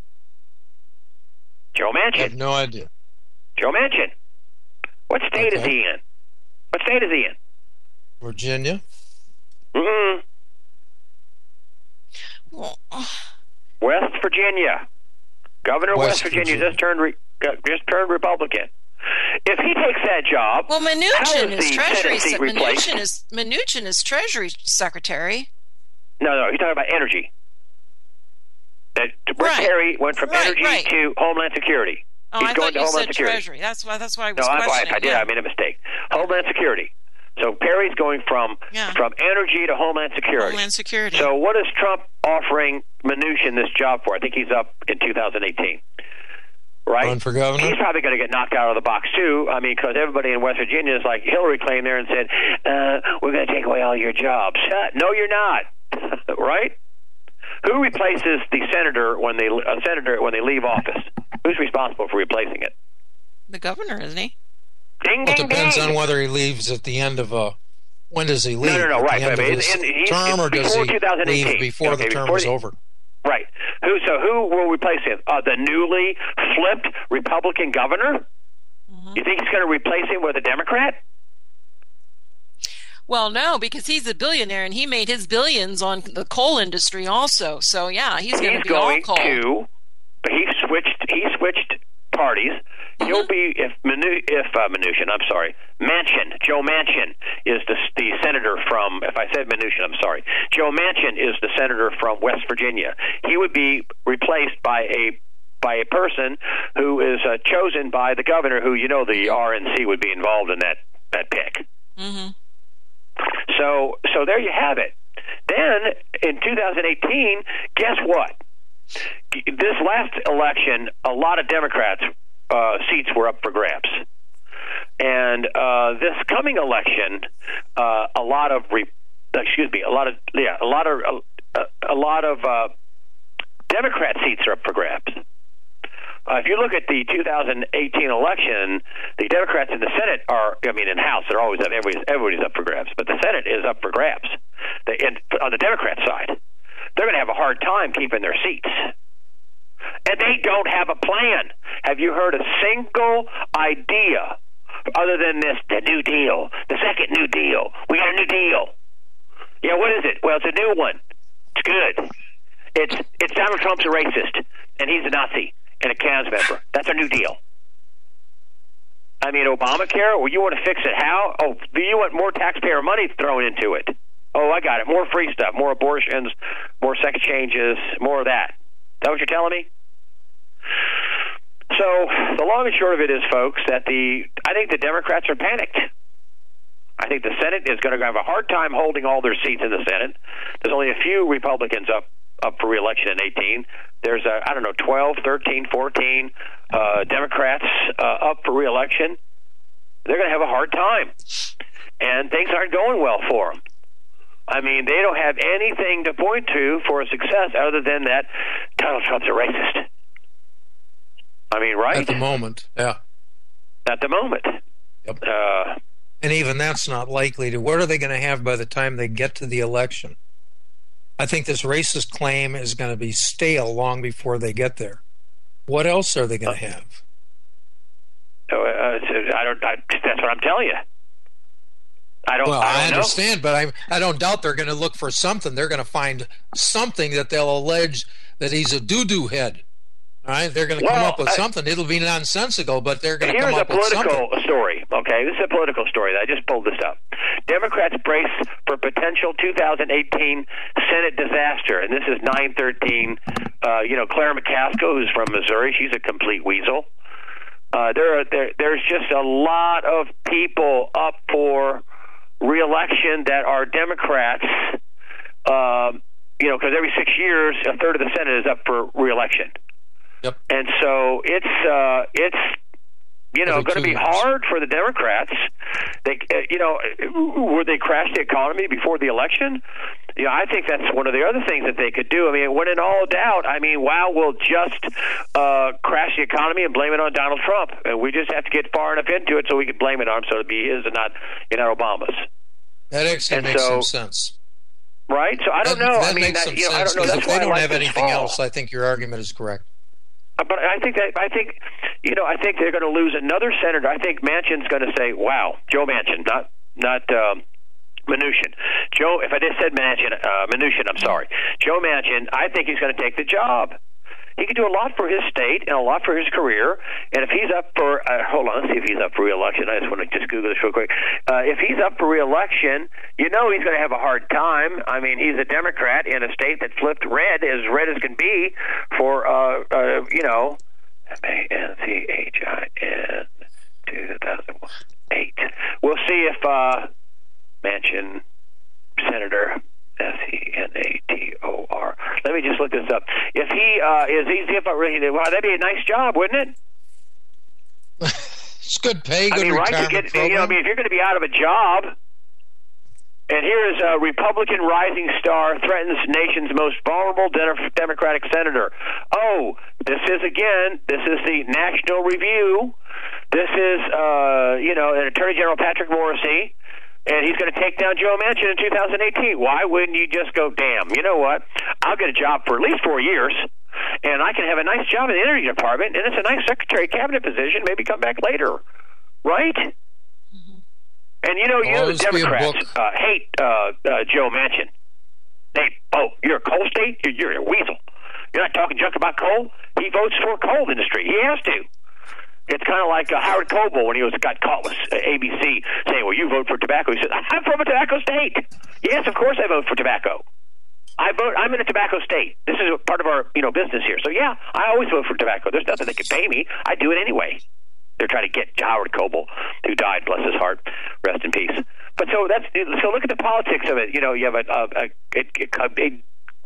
Joe Manchin. I have no idea. Joe Manchin. What state is he in? What state is he in? Virginia. Mm-hmm. West Virginia. Governor of West Virginia just turned Republican. If he takes that job, well, Mnuchin is Treasury Secretary. No, he's talking about energy. Rick Perry went from energy to Homeland Security. Oh, he's I going thought to you Homeland said Security. Treasury. That's why I was questioning. I made a mistake. Homeland Security. So Perry's going from energy to Homeland Security. Homeland Security. So what is Trump offering Mnuchin this job for? I think he's up in 2018. Right? Run for governor? He's probably going to get knocked out of the box, too. I mean, because everybody in West Virginia is like Hillary claimed there and said, we're going to take away all your jobs. No, you're not. Right? Who replaces the senator when they leave office? Who's responsible for replacing it? The governor, isn't he? Ding, It ding, depends ding. on whether he leaves at the end of when does he leave? No, at right. the end of his term, or does he leave before the term is over? Right. Who will replace him? The newly flipped Republican governor? Mm-hmm. You think he's going to replace him with a Democrat? Well, no, because he's a billionaire and he made his billions on the coal industry also. So yeah, he's going to be all coal. He switched parties. Mm-hmm. He'll be Manchin. Joe Manchin is the senator from. If I said Mnuchin, I'm sorry. Joe Manchin is the senator from West Virginia. He would be replaced by a person who is chosen by the governor, who the RNC would be involved in that pick. Mm-hmm. So there you have it. Then in 2018, guess what? This last election, a lot of Democrats' seats were up for grabs, and this coming election, a lot of Democrat seats are up for grabs. If you look at the 2018 election, the Democrats in the Senate in House, they're always up. Everybody's up for grabs, but the Senate is up for grabs. On the Democrat side, they're going to have a hard time keeping their seats. And they don't have a plan. Have you heard a single idea other than the New Deal, the second New Deal? We got a New Deal. Yeah, what is it? Well, it's a new one. It's good. It's Donald Trump's a racist, and he's a Nazi and a KANS member. That's our New Deal. I mean, Obamacare, well, you want to fix it how? Oh, do you want more taxpayer money thrown into it? Oh, I got it. More free stuff, more abortions, more sex changes, more of that. Is that what you're telling me? So the long and short of it is, folks, that I think the Democrats are panicked. I think the Senate is going to have a hard time holding all their seats in the Senate. There's only a few Republicans up for re-election in 18. There's, 12, 13, 14 Democrats up for re-election. They're going to have a hard time. And things aren't going well for them. I mean, they don't have anything to point to for a success other than that Donald Trump's a racist. I mean, right? At the moment, yeah. At the moment. Yep. And even that's not likely to. What are they going to have by the time they get to the election? I think this racist claim is going to be stale long before they get there. What else are they going to have? That's what I'm telling you. I understand, but I don't doubt they're going to look for something. They're going to find something that they'll allege that he's a doo-doo head. All right, they're going to come up with something. It'll be nonsensical, but they're going to come up with something. Here's a political story, okay? This is a political story. I just pulled this up. Democrats brace for potential 2018 Senate disaster, and this is 913. Claire McCaskill, who's from Missouri, she's a complete weasel. There's just a lot of people up for re-election that are Democrats, because every 6 years, a third of the Senate is up for re-election. Yep. And so it's going to be hard for the Democrats. Would they crash the economy before the election? I think that's one of the other things that they could do. I mean, when in all doubt, we'll just crash the economy and blame it on Donald Trump, and we just have to get far enough into it so we can blame it on him, so it'd be his and not Obama's. That actually makes some sense. Right? So I don't know. That makes some sense, I don't know. Because if they don't have anything else, I think your argument is correct. But I think they're going to lose another senator. I think Manchin's going to say, "Wow, Joe Manchin, not Mnuchin." Joe, if I just said Mnuchin, I'm sorry. Joe Manchin, I think he's going to take the job. He could do a lot for his state and a lot for his career. And if he's up for, hold on, let's see if he's up for re-election. I just want to Google this real quick. If he's up for re-election, he's going to have a hard time. I mean, he's a Democrat in a state that flipped red as can be for, MANCHIN 2008. We'll see if Manchin, Senator Senator. Let me just look this up. If he is easy up, that'd be a nice job, wouldn't it? It's good pay, good retirement program. If you're going to be out of a job, and here is a Republican rising star threatens nation's most vulnerable Democratic senator. Oh, this is the National Review. This is, an Attorney General Patrick Morrisey. And he's going to take down Joe Manchin in 2018. Why wouldn't you just go, damn, you know what? I'll get a job for at least 4 years, and I can have a nice job in the Energy Department, and it's a nice Secretary of Cabinet position, maybe come back later. Right? Mm-hmm. And the Democrats hate Joe Manchin. You're a coal state? You're a weasel. You're not talking junk about coal? He votes for coal industry. He has to. It's kind of like Howard Coble when he got caught with ABC saying, well, you vote for tobacco. He said, I'm from a tobacco state. Yes, of course I vote for tobacco. I'm in a tobacco state. This is part of our business here. So, yeah, I always vote for tobacco. There's nothing they can pay me. I do it anyway. They're trying to get Howard Coble, who died, bless his heart, rest in peace. But so look at the politics of it. You have a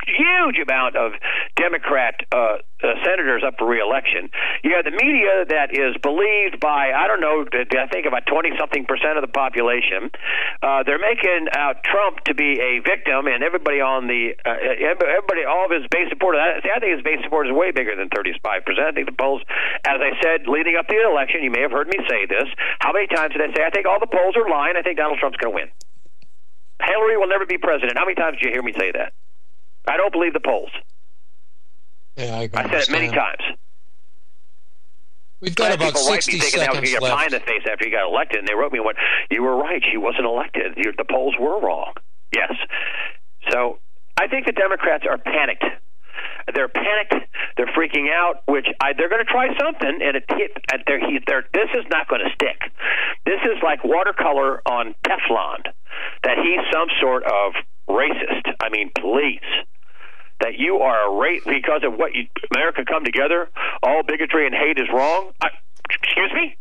huge amount of Democrat senators up for re-election. You have the media that is believed by, I don't know, I think about 20-something% of the population. They're making out Trump to be a victim, and everybody on the everybody, all of his base supporters. I think his base support is way bigger than 35%. I think the polls, as I said, leading up to the election, you may have heard me say this. How many times did I say I think all the polls are lying? I think Donald Trump's going to win. Hillary will never be president. How many times did you hear me say that? I don't believe the polls. Yeah, I said it many times. We've got about 60 seconds left. That was pie in the face after he got elected, and they wrote me and went, "You were right. She wasn't elected. The polls were wrong." Yes. So I think the Democrats are panicked. They're panicked. They're freaking out. They're going to try something, and this is not going to stick. This is like watercolor on Teflon. That he's some sort of racist. I mean, please. That you are because of what America come together, all bigotry and hate is wrong. Excuse me?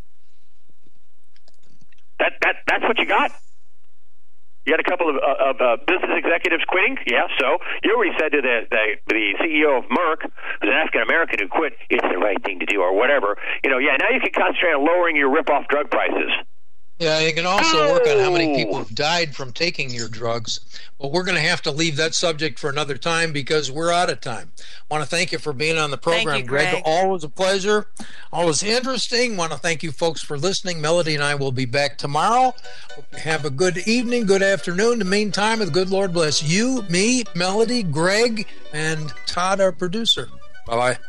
That's what you got? You got a couple of business executives quitting? Yeah, so you already said to the CEO of Merck, who's an African American who quit, it's the right thing to do or whatever. Now you can concentrate on lowering your rip-off drug prices. Yeah, you can also work on how many people have died from taking your drugs. But we're going to have to leave that subject for another time because we're out of time. I want to thank you for being on the program, thank you, Greg. Always a pleasure. Always interesting. I want to thank you folks for listening. Melody and I will be back tomorrow. Hope you have a good evening, good afternoon. In the meantime, the good Lord bless you, me, Melody, Greg, and Todd, our producer. Bye-bye.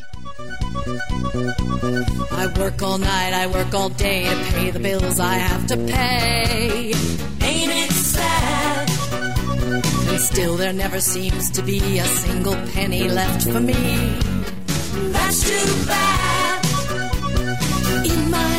I work all night, I work all day to pay the bills I have to pay. Ain't it sad? And still there never seems to be a single penny left for me. That's too bad. In my